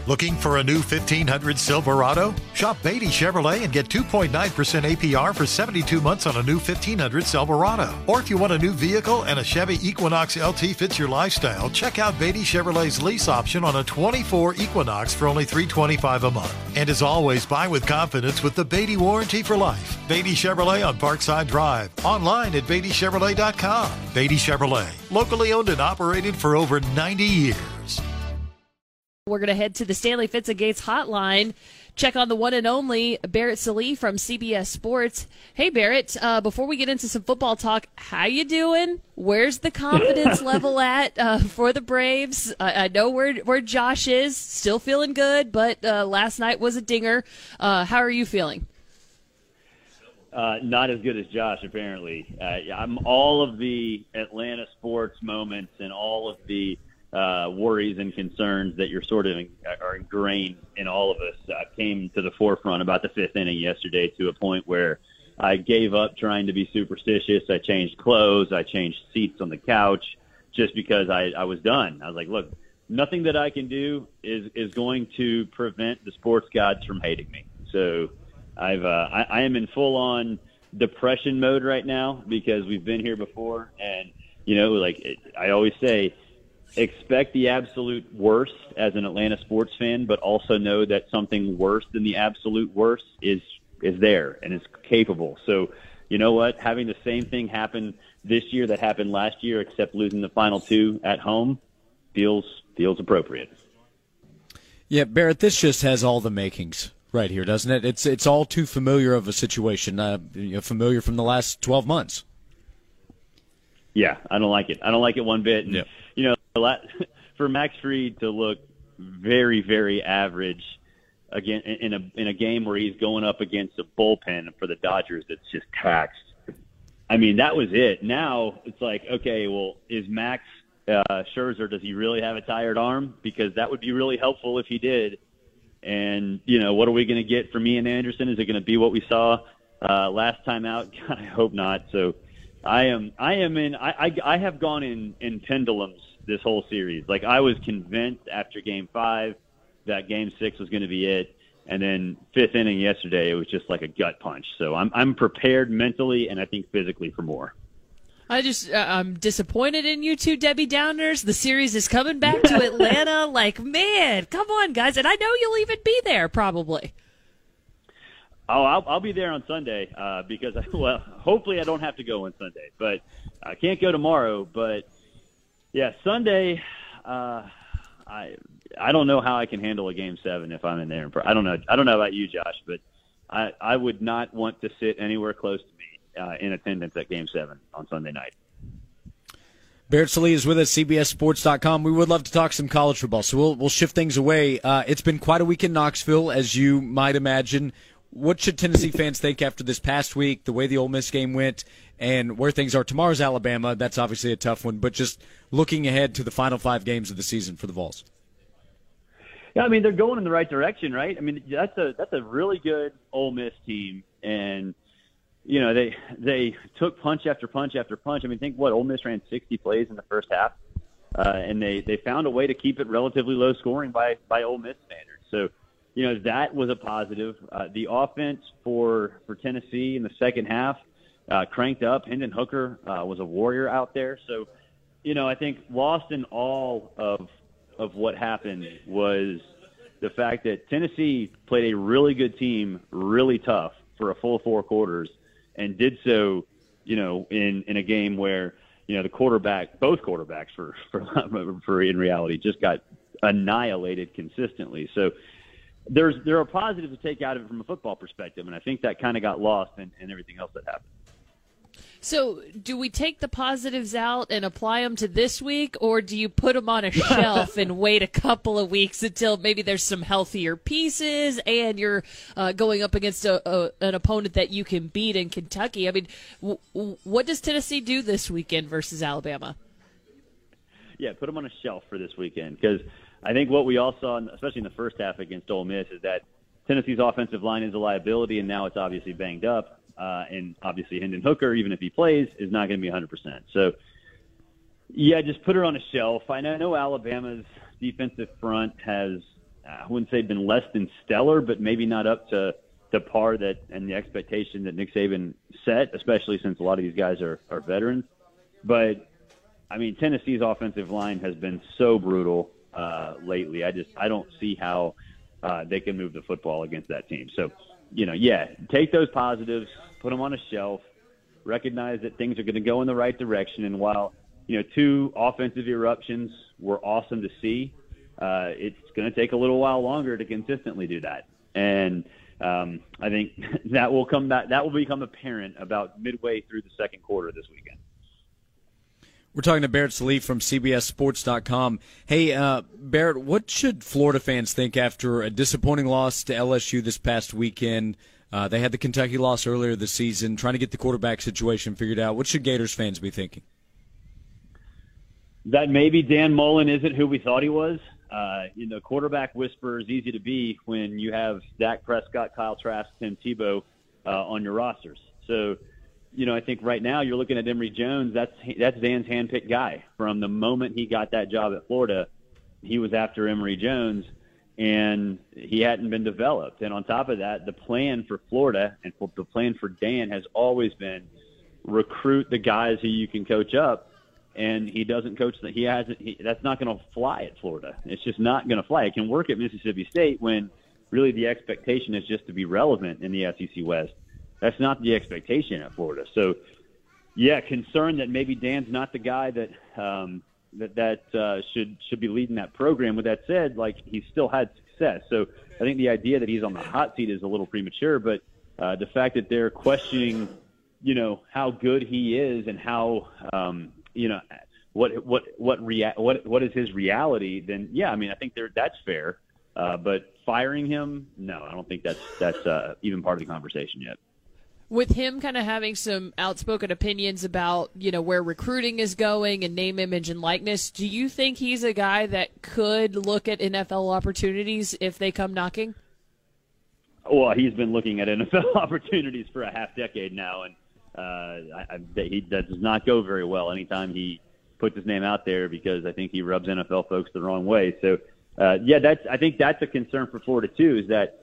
Looking for a new 1500 Silverado? Shop Beatty Chevrolet and get 2.9% APR for 72 months on a new 1500 Silverado. Or if you want a new vehicle and a Chevy Equinox LT fits your lifestyle, check out Beatty Chevrolet's lease option on a 24 Equinox for only $325 a month. And as always, buy with confidence with the Beatty Warranty for Life. Beatty Chevrolet on Parkside Drive. Online at BeattyChevrolet.com. Beatty Chevrolet, locally owned and operated for over 90 years. We're going to head to the Stanley Fitz and Gates hotline. Check on the one and only Barrett Sallee from CBS Sports. Hey, Barrett, before we get into some football talk, how you doing? Where's the confidence level at for the Braves? I know where Josh is. Still feeling good, but last night was a dinger. How are you feeling? Not as good as Josh, apparently. I'm all of the Atlanta sports moments and all of the worries and concerns that you're sort of are ingrained in all of us came to the forefront about the fifth inning yesterday, to a point where I gave up trying to be superstitious. I changed clothes. I changed seats on the couch just because I was done. I was like, look, nothing that I can do is going to prevent the sports gods from hating me. So I am in full on depression mode right now because we've been here before. And, I always say, expect the absolute worst as an Atlanta sports fan, but also know that something worse than the absolute worst is there and is capable. So, you know what? Having the same thing happen this year that happened last year, except losing the final two at home, feels appropriate. Yeah, Barrett, this just has all the makings right here, doesn't it? It's all too familiar of a situation, familiar from the last 12 months. Yeah, I don't like it. I don't like it one bit. And, yeah. For Max Fried to look very, very average again in a game where he's going up against a bullpen for the Dodgers that's just taxed. I mean, that was it. Now it's like, okay, well, is Max Scherzer, does he really have a tired arm? Because that would be really helpful if he did. And, what are we going to get from Ian Anderson? Is it going to be what we saw last time out? God, I hope not. So I have gone in pendulums this whole series. Like, I was convinced after Game 5 that Game 6 was going to be it, and then fifth inning yesterday, it was just like a gut punch. So I'm prepared mentally and I think physically for more. I'm disappointed in you two Debbie Downers. The series is coming back to Atlanta. Like, man, come on, guys. And I know you'll even be there probably. Oh, I'll be there on Sunday because, hopefully I don't have to go on Sunday. But I can't go tomorrow. But, yeah, Sunday, I don't know how I can handle a Game 7 if I'm in there. I don't know. I don't know about you, Josh, but I would not want to sit anywhere close to me in attendance at Game 7 on Sunday night. Barrett Sallee is with us, CBSSports.com. We would love to talk some college football, so we'll shift things away. It's been quite a week in Knoxville, as you might imagine. What should Tennessee fans think after this past week, the way the Ole Miss game went, and where things are? Tomorrow's Alabama. That's obviously a tough one, but just looking ahead to the final 5 games of the season for the Vols. Yeah, I mean, they're going in the right direction, right? I mean, that's a really good Ole Miss team, and they took punch after punch after punch. I mean, think what Ole Miss ran 60 plays in the first half, and they found a way to keep it relatively low scoring by Ole Miss standards. So, that was a positive. The offense for Tennessee in the second half cranked up. Hendon Hooker was a warrior out there. So, I think lost in all of what happened was the fact that Tennessee played a really good team, really tough for a full 4 quarters, and did so, in a game where, both quarterbacks for in reality just got annihilated consistently. So there are positives to take out of it from a football perspective, and I think that kind of got lost in everything else that happened. So do we take the positives out and apply them to this week, or do you put them on a shelf and wait a couple of weeks until maybe there's some healthier pieces and you're going up against an opponent that you can beat in Kentucky? I mean, what does Tennessee do this weekend versus Alabama? Yeah, put them on a shelf for this weekend, because I think what we all saw, especially in the first half against Ole Miss, is that Tennessee's offensive line is a liability, and now it's obviously banged up. And obviously Hendon Hooker, even if he plays, is not going to be 100%. So, yeah, just put her on a shelf. I know Alabama's defensive front has I wouldn't say been less than stellar, but maybe not up to par that and the expectation that Nick Saban set, especially since a lot of these guys are veterans. But I mean, Tennessee's offensive line has been so brutal lately. I don't see how they can move the football against that team. So, take those positives, put them on a shelf, recognize that things are going to go in the right direction. And while, 2 offensive eruptions were awesome to see, it's going to take a little while longer to consistently do that. And I think that will become apparent about midway through the second quarter this weekend. We're talking to Barrett Sallee from CBSSports.com. Hey, Barrett, what should Florida fans think after a disappointing loss to LSU this past weekend? They had the Kentucky loss earlier this season, trying to get the quarterback situation figured out. What should Gators fans be thinking? That maybe Dan Mullen isn't who we thought he was. Quarterback whisperer is easy to be when you have Dak Prescott, Kyle Trask, Tim Tebow on your rosters. So, I think right now you're looking at Emory Jones. That's Dan's handpicked guy. From the moment he got that job at Florida, he was after Emory Jones, and he hadn't been developed. And on top of that, the plan for Florida and the plan for Dan has always been recruit the guys who you can coach up. And he doesn't coach that. That's not going to fly at Florida. It's just not going to fly. It can work at Mississippi State when really the expectation is just to be relevant in the SEC West. That's not the expectation at Florida. So, concerned that maybe Dan's not the guy that should be leading that program. With that said, he's still had success. So I think the idea that he's on the hot seat is a little premature. But the fact that they're questioning, how good he is and how what is his reality, then I think that's fair. But firing him, no, I don't think that's even part of the conversation yet. With him kind of having some outspoken opinions about, where recruiting is going and name, image, and likeness, do you think he's a guy that could look at NFL opportunities if they come knocking? Well, he's been looking at NFL opportunities for a half decade now, and that does not go very well anytime he puts his name out there, because I think he rubs NFL folks the wrong way. So, I think that's a concern for Florida too. Is that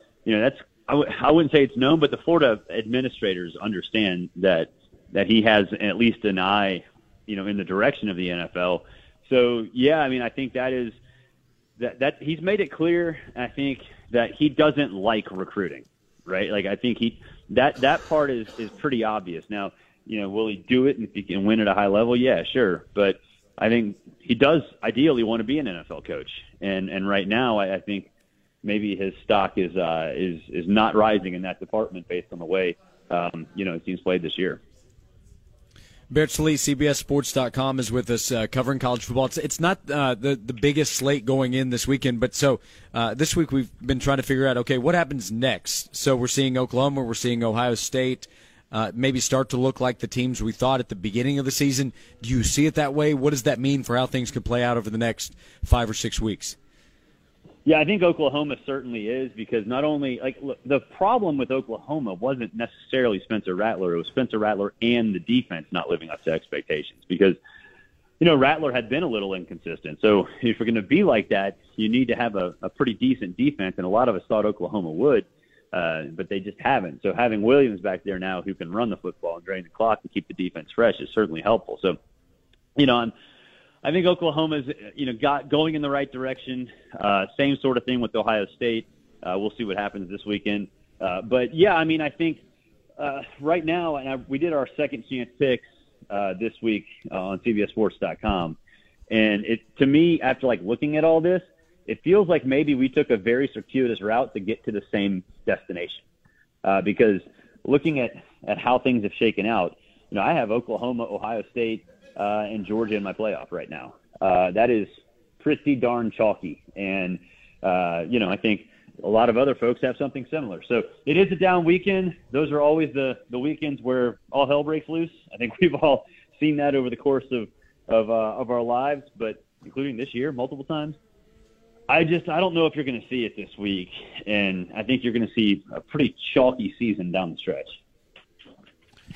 I wouldn't say it's known, but the Florida administrators understand that he has at least an eye, in the direction of the NFL. So I think that he's made it clear. I think that he doesn't like recruiting, right? I think that part is pretty obvious. Now, will he do it if he can win at a high level? Yeah, sure. But I think he does ideally want to be an NFL coach. And right now, I think maybe his stock is not rising in that department based on the way, his team's played this year. Barrett Sallee, CBSSports.com, is with us covering college football. It's not the biggest slate going in this weekend, but so this week we've been trying to figure out, okay, what happens next? So we're seeing Oklahoma, we're seeing Ohio State maybe start to look like the teams we thought at the beginning of the season. Do you see it that way? What does that mean for how things could play out over the next 5 or 6 weeks? Yeah, I think Oklahoma certainly is, because not only look, the problem with Oklahoma wasn't necessarily Spencer Rattler. It was Spencer Rattler and the defense not living up to expectations, because, Rattler had been a little inconsistent. So if you're going to be like that, you need to have a pretty decent defense, and a lot of us thought Oklahoma would, but they just haven't. So having Williams back there now who can run the football and drain the clock and keep the defense fresh is certainly helpful. So, I think Oklahoma's, going in the right direction. Same sort of thing with Ohio State. We'll see what happens this weekend. But I think right now, and we did our second chance picks this week on CBSSports.com, and to me, after looking at all this, it feels like maybe we took a very circuitous route to get to the same destination. Because looking at how things have shaken out, I have Oklahoma, Ohio State, and Georgia in my playoff right now. That is pretty darn chalky. And, I think a lot of other folks have something similar. So it is a down weekend. Those are always the weekends where all hell breaks loose. I think we've all seen that over the course of our lives, but including this year multiple times. I don't know if you're going to see it this week. And I think you're going to see a pretty chalky season down the stretch.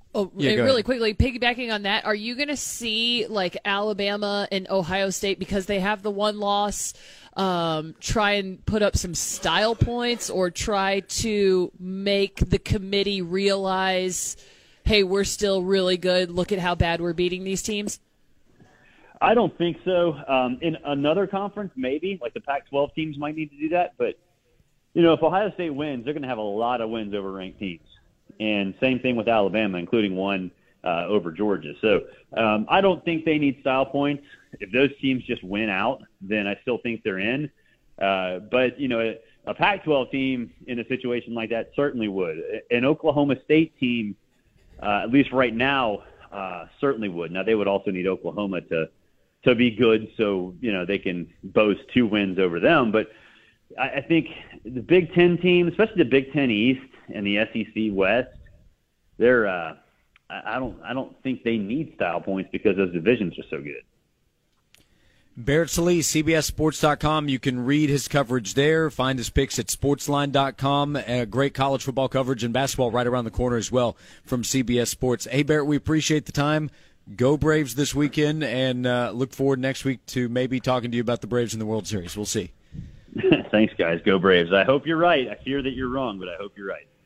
Oh, Yeah, and go really ahead. quickly, piggybacking on that, are you going to see like Alabama and Ohio State, because they have the one loss, try and put up some style points or try to make the committee realize, hey, we're still really good. Look at how bad we're beating these teams? I don't think so. In another conference, maybe, like the Pac-12 teams might need to do that. But, if Ohio State wins, they're going to have a lot of wins over ranked teams. And same thing with Alabama, including one over Georgia. So I don't think they need style points. If those teams just win out, then I still think they're in. But, a Pac-12 team in a situation like that certainly would. An Oklahoma State team, at least right now, certainly would. Now, they would also need Oklahoma to be good so, they can boast 2 wins over them. But I think the Big Ten teams, especially the Big Ten East and the SEC West, they're I don't think they need style points because those divisions are so good. Barrett Sallee, CBSSports.com. You can read his coverage there. Find his picks at sportsline.com. Great college football coverage and basketball right around the corner as well from CBS Sports. Hey, Barrett, we appreciate the time. Go Braves this weekend, and look forward next week to maybe talking to you about the Braves in the World Series. We'll see. Thanks, guys. Go Braves. I hope you're right. I fear that you're wrong, but I hope you're right.